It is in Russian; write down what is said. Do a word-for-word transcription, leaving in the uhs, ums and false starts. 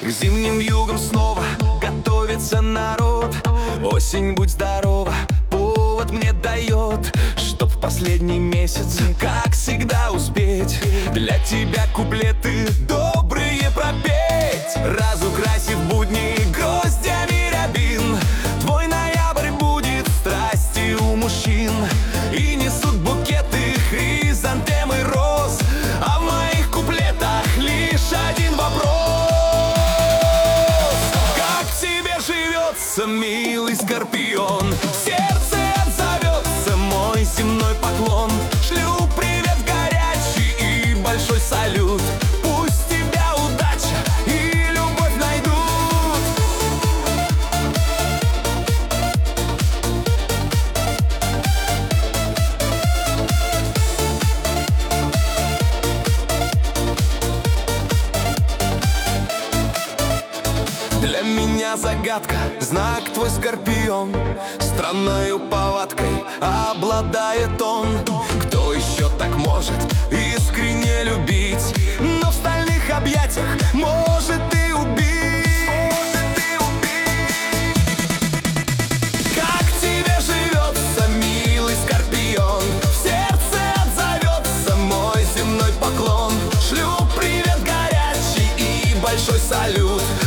К зимним вьюгам снова готовится народ. Осень, будь здорова, повод мне дает, чтоб в последний месяц, как всегда, успеть для тебя куплеты добрые пропеть. Разукрасив будни гроздями рябин, твой ноябрь будет страсти у мужчин. И несут букеты хризантемы роз, а в моих куплетах лишь один вопрос: как тебе живется, милый Скорпион? В сердце отзовется мой земной поклон. Шлю привет горячий и большой салют. Пусть тебя удача и любовь найдут. Для меня загадка, знак твой Скорпион. Странною повадкой обладает он. Кто еще так может искренне любить, но в стальных объятиях может и убить? Как тебе живется, милый Скорпион? В сердце отзовется мой земной поклон. Шлю привет горячий и большой салют.